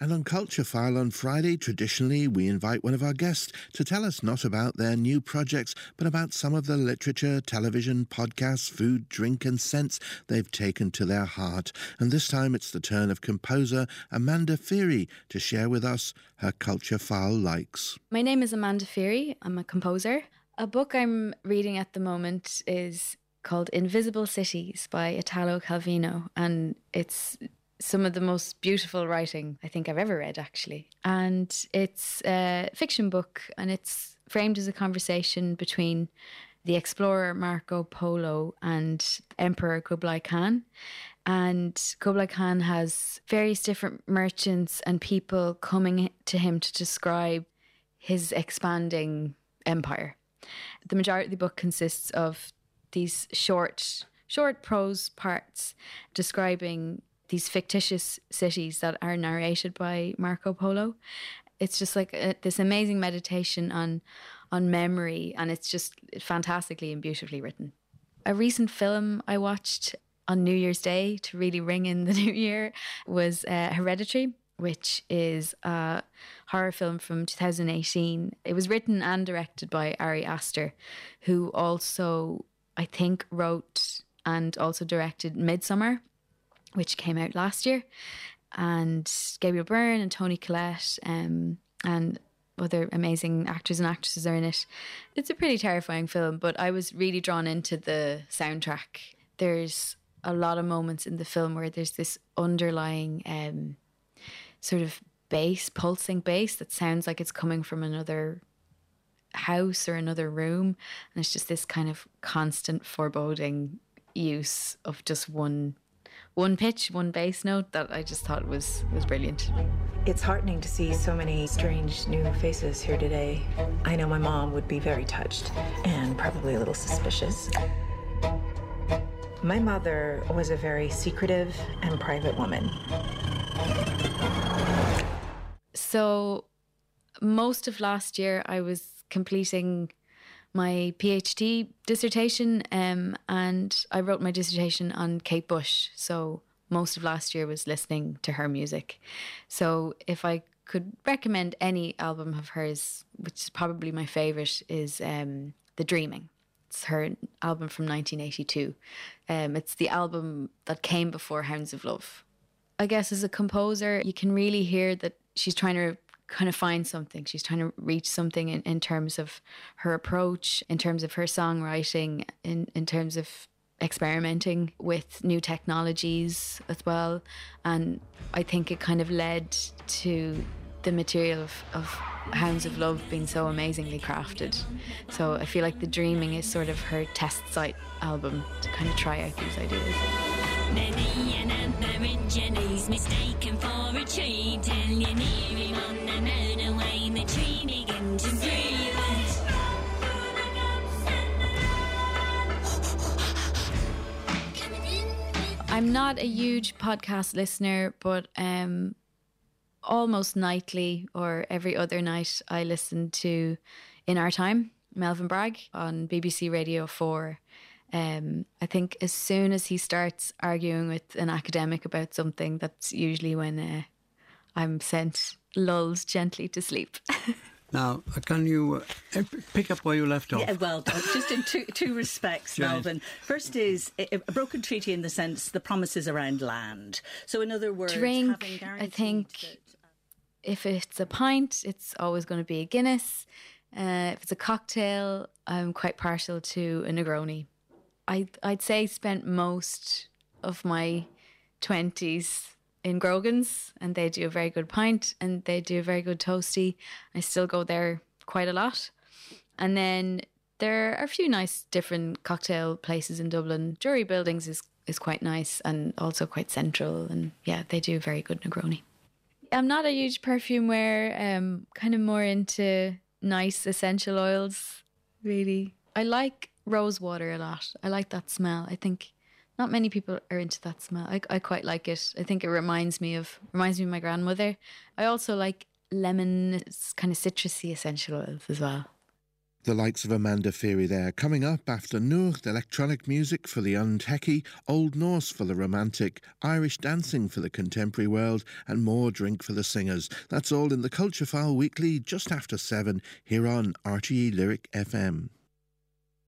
And on Culture File on Friday, traditionally, we invite one of our guests to tell us not about their new projects, but about some of the literature, television, podcasts, food, drink and scents they've taken to their heart. And this time it's the turn of composer Amanda Feary to share with us her Culture File likes. My name is Amanda Feary. I'm a composer. A book I'm reading at the moment is called Invisible Cities by Italo Calvino, and it's some of the most beautiful writing I think I've ever read, actually. And it's a fiction book, and it's framed as a conversation between the explorer Marco Polo and Emperor Kublai Khan. And Kublai Khan has various different merchants and people coming to him to describe his expanding empire. The majority of the book consists of these short prose parts describing these fictitious cities that are narrated by Marco Polo. It's just like this amazing meditation on memory, and it's just fantastically and beautifully written. A recent film I watched on New Year's Day to really ring in the new year was Hereditary, which is a horror film from 2018. It was written and directed by Ari Aster, who also, I think, wrote and also directed Midsommar, which came out last year. And Gabriel Byrne and Toni Collette and other amazing actors and actresses are in it. It's a pretty terrifying film, but I was really drawn into the soundtrack. There's a lot of moments in the film where there's this underlying sort of bass, pulsing bass that sounds like it's coming from another house or another room, and it's just this kind of constant foreboding use of just one pitch, one bass note that I just thought was brilliant. It's heartening to see so many strange new faces here today. I know my mom would be very touched and probably a little suspicious. My mother was a very secretive and private woman. So most of last year I was completing my PhD dissertation, and I wrote my dissertation on Kate Bush. So most of last year was listening to her music. So if I could recommend any album of hers, which is probably my favourite, is The Dreaming. It's her album from 1982. It's the album that came before Hounds of Love. I guess as a composer, you can really hear that she's trying to kind of find something. She's trying to reach something in terms of her approach, in terms of her songwriting, in terms of experimenting with new technologies as well. And I think it kind of led to the material of Hounds of Love being so amazingly crafted. So I feel like The Dreaming is sort of her test site album to kind of try out these ideas. Many another journey's mistaken for a tree. Till you're near him on the motorway, the tree begin to breathe. I'm not a huge podcast listener, but almost nightly or every other night I listen to In Our Time, Melvyn Bragg on BBC Radio 4. I think as soon as he starts arguing with an academic about something, that's usually when I'm sent lulled gently to sleep. Now, can you pick up where you left off? Yeah, well, just in two respects, Melvyn. First is a broken treaty in the sense the promises around land. So in other words, drink, having guaranteed I think if it's a pint, it's always going to be a Guinness. If it's a cocktail, I'm quite partial to a Negroni. I'd say spent most of my 20s in Grogan's, and they do a very good pint and they do a very good toasty. I still go there quite a lot. And then there are a few nice different cocktail places in Dublin. Drury Buildings is quite nice and also quite central, and yeah, they do a very good Negroni. I'm not a huge perfume wearer, kind of more into nice essential oils, really. I like rose water a lot. I like that smell. I think not many people are into that smell. I quite like it. I think it reminds me of my grandmother. I also like lemon, it's kind of citrusy essential oils as well. The likes of Amanda Feary there. Coming up after Nuacht, electronic music for the untechy, Old Norse for the romantic, Irish dancing for the contemporary world, and more drink for the singers. That's all in the Culture File Weekly just after 7 here on RTE Lyric FM.